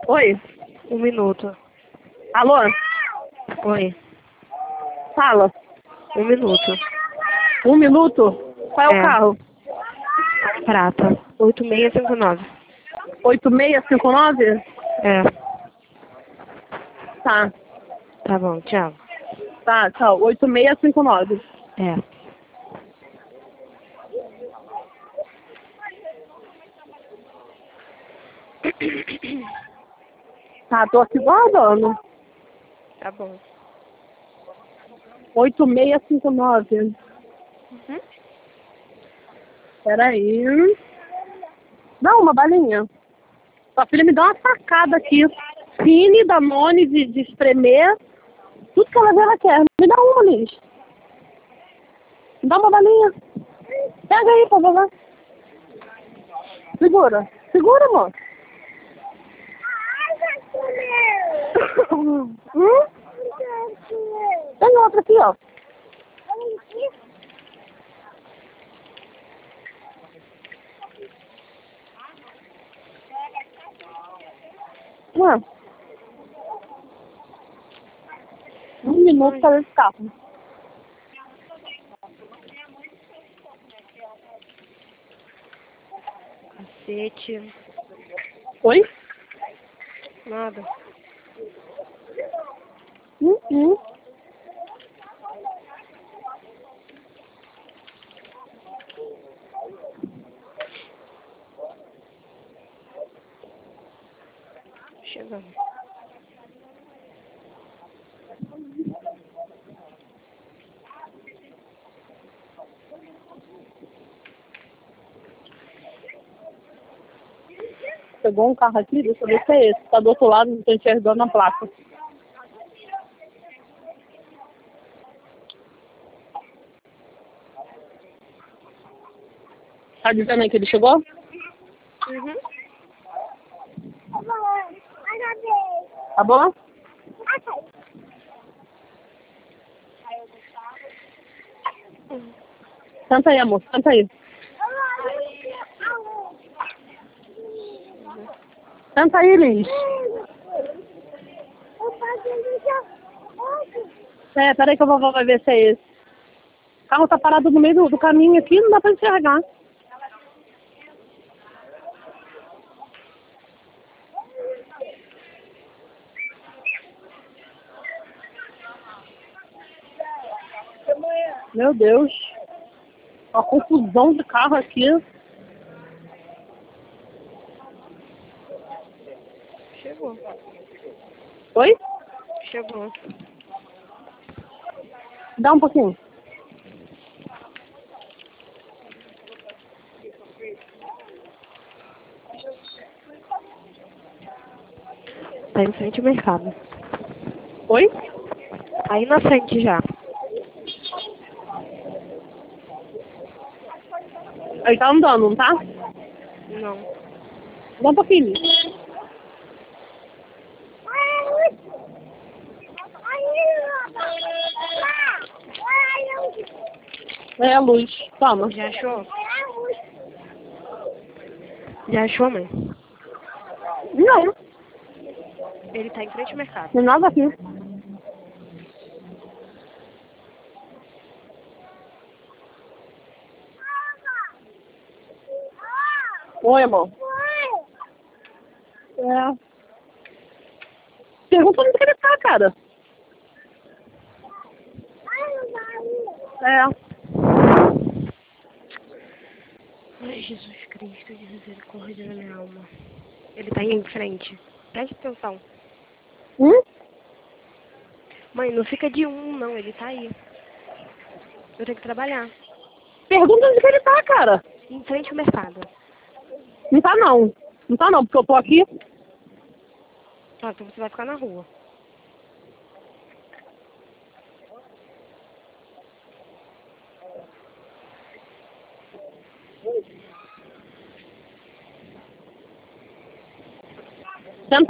Oi? 1 minuto. Alô? Oi. Fala. 1 minuto. 1 minuto? Qual é o É. carro? Prata. 8659. 8659? É. Tá. Tá bom, tchau. Tá, tchau. 8659. É. Tá, tô aqui guardando. Tá bom. 8659. Uhum. Peraí. Não, uma balinha. Sua filha me dá uma sacada aqui. Fine, Danone de espremer. Tudo que ela quer. Me dá uma, Liz. Me dá uma balinha. Pega aí, por favor. Segura. Segura, amor. Tem outra aqui, ó. Ué. 1 minuto para esse carro. Cacete. Oi? Nada. Uhum. Chegando. Chegou um carro aqui, deixa eu ver se é esse. Tá do outro lado, não tô enxergando a placa. Tá dizendo aí que ele chegou? Uhum. Tá bom? Senta aí, amor. Senta aí. Senta aí, Liz. Peraí que a vovó vai ver se é esse. O carro tá parado no meio do caminho aqui, não dá pra enxergar. Meu Deus. Uma confusão de carro aqui. Chegou. Oi? Chegou. Dá um pouquinho. Tá em frente ao mercado. Oi? Aí na frente já. Ele tá andando, não tá? Não. Dá um pouquinho. É a luz. Toma. Já achou? Já achou, mãe? Não, Ele tá em frente ao mercado. tem nada aqui. Oi, amor. É. Pergunta onde que ele tá, cara. É. Ai, Jesus Cristo, de misericórdia na minha alma. Ele tá em frente. Preste atenção. Mãe, não fica de não. Ele tá aí. Eu tenho que trabalhar. Pergunta onde que ele tá, cara. Em frente ao mercado. Não tá não. Não tá não, porque eu tô aqui. Ah, então você vai ficar na rua.